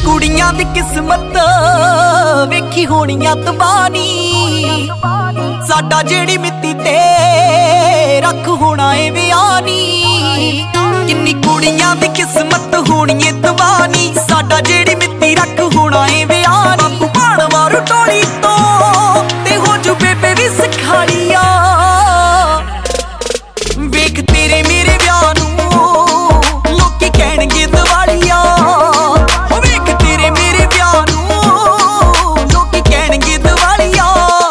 ਕੁੜੀਆਂ ਦੀ ਕਿਸਮਤ ਵੇਖੀ ਹੋਣੀਆਂ ਤਬਾਨੀ ਸਾਡਾ ਜਿਹੜੀ ਮਿੱਤੀ ਤੇ ਰੱਖ ਹੋਣਾ ਏ ਵਿਆਨੀ ਕਿੰਨੀ ਕੁੜੀਆਂ ਦੀ ਕਿਸਮਤ ਹੋਣੀ ਏ ਤਬਾਨੀ ਸਾਡਾ ਜਿਹੜੀ ਮਿੱਤੀ ਰੱਖ ਹੋਣਾ ਏ ਵਿਆਨੀ ਬਾਣ ਮਾਰੂ ਟੋਲੀ ਤੋਂ ਤੇ ਹੋ ਜੂ ਬੇਬੇ ਵੀ ਸਿਖਾਲੀਆ ਵੇਖ ਤੇਰੇ ਮੇਰੇ ਵਿਆਹ ਨੂੰ ਲੋਕੀ ਕਹਿਣਗੇ ਦਿਵਾਲੀਆ ਵੇਖ ਤੇਰੇ ਮੇਰੇ ਵਿਆਹ ਨੂੰ ਲੋਕੀ ਕਹਿਣਗੇ ਦਿਵਾਲੀਆ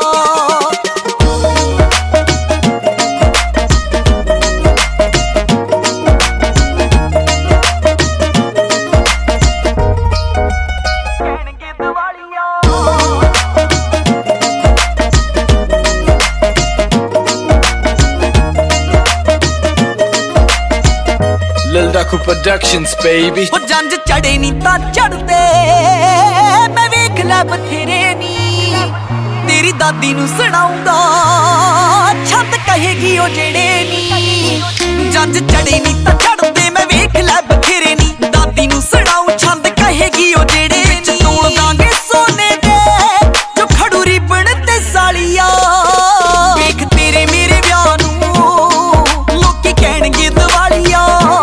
Lil Daku Productions baby ਉਹ ਜੰਜ ਚੜੇ ਨੀ ਤਾਂ ਚੜਦੇ ਮੈਂ ਵੇਖ ਲੈ ਬਥੇਰੇ ਨੀ ਤੇਰੀ ਦਾਦੀ ਨੂੰ ਸੁਣਾਉਂਦਾ ਛੱਤ ਕਹੇਗੀ ਉਹ ਜਿਹੜੇ ਨੀ ਜੰਜ ਚੜੇ ਨੀ ਤਾਂ ਚੜਦੇ ਮੈਂ ਵੇਖ ਲੈ ਬਥੇਰੇ ਨੀ ਦਾਦੀ ਨੂੰ ਸੁਣਾਉ ਛੰਦ ਕਹੇਗੀ ਉਹ ਜਿਹੜੇ ਨੀ ਤੋੜ ਦਾਂਗੇ ਸੋਨੇ ਦੇ ਜੋ ਖੜੂ ਰਿਬਣ ਤੇ ਸਾਲੀਆ ਵੇਖ ਤੇਰੇ ਮੇਰੇ ਵਿਆਹ ਨੂੰ ਲੋਕੀ ਕਹਿਣਗੇ ਦਿਵਾਲੀਆ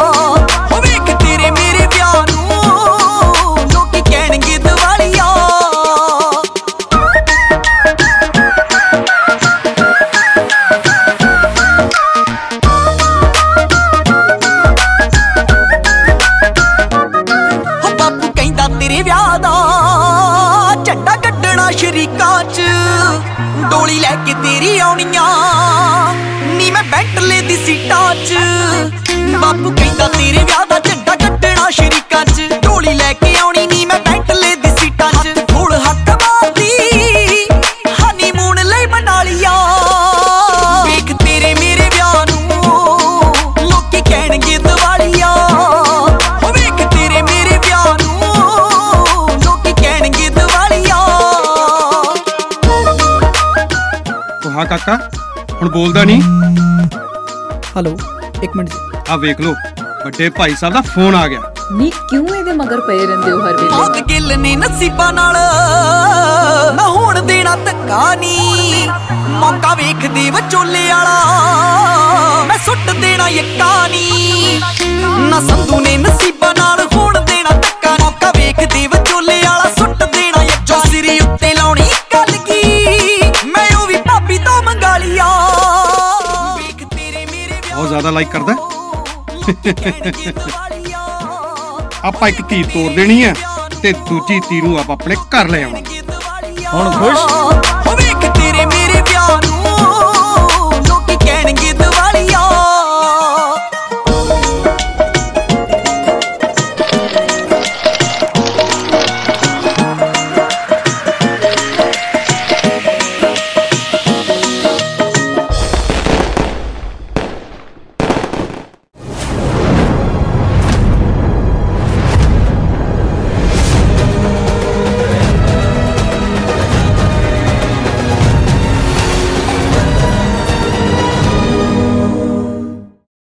ਤੇਰੇ ਵਿਆਹ ਦਾ ਝੰਡਾ ਕੱਢਣਾ ਸ਼ਰੀਕਾਂ 'ਚ ਡੋਲੀ ਲੈ ਕੇ ਤੇਰੀ ਆਉਣੀਆਂ ਨੀ ਮੈਂ ਬੈਂਟਲੇ ਦੀ ਸੀਟਾਂ 'ਚ ਬਾਪੂ ਕਹਿੰਦਾ ਤੇਰੇ ਵਿਆਹ ਦਾ ਝੰਡਾ ਕੱਢਣਾ ਸ਼ਰੀਕਾਂ 'ਚ ਡੋਲੀ ਲੈ ਕੇ ਆਉਣੀ ਨੀ ਮੈਂ ਬੈਂਟਲੇ ਦੀ ਸੀਟਾਂ 'ਚ ਫੁੱਲ ਹੱਥ ਮਾਰਦੀ ਹਨੀਮੂਨ ਲਈ ਬਣਾ ਲਿਆ ਵੇਖ ਤੇਰੇ ਮੇਰੇ ਵਿਆਹ ਨੂੰ ਲੋਕੀ ਕਹਿਣਗੇ ਦਿਵਾਲੀਆ हाँ काका हुण बोलदा नहीं हेलो एक मिनट जी आ वेख लो बड़े भाई साहब दा फोन आ गया ਨੀ ਕਿਉਂ ਇਹਦੇ ਮਗਰ ਪਏ ਰਹਿੰਦੇ ਹੋ ਹਰ ਵੇਲੇ ਬਹੁਤ ਗਿੱਲ ਨੇ ਨਸੀਬਾਂ ਨਾਲ ਨਾ ਹੋਣ ਦੇਣਾ ਧੱਕਾ ਨੀ ਮੌਕਾ ਵੇਖਦੇ ਵਿਚੋਲੇ ਵਾਲਾ ਮੈਂ ਸੁੱਟ ਦੇਣਾ ਯੱਕਾ ਨੀ ਨਾ ਸੰਧੂ ਨੇ ਨਸੀਬਾਂ ਨਾਲ ਹੋਣ ਦੇਣਾ ਧੱਕਾ ਮੌਕਾ ਵੇਖਦੇ ਵਿਚੋਲੇ ਵਾਲਾ ਸੁੱਟ ਦੇਣਾ ਯੱਕਾ ਸਿਰੇ ਉੱਤੇ ਲਾਉਣੀ ਗੱਲ ਕੀ ਮੈਂ ਉਹ ਵੀ ਭਾਬੀ ਤੋਂ ਮੰਗਾ ਲਿਆ ਵੇਖ ਤੇਰੇ ਮੇਰੇ बहुत ज्यादा लाइक करदा ਆਪਾਂ ਇੱਕ ਧੀ ਤੋੜ ਦੇਣੀ ਹੈ ਤੇ ਦੂਜੀ ਧੀ ਨੂੰ ਆਪ ਆਪਣੇ ਘਰ ਲੈ ਆਉਣਾ ਹੁਣ ਖੁਸ਼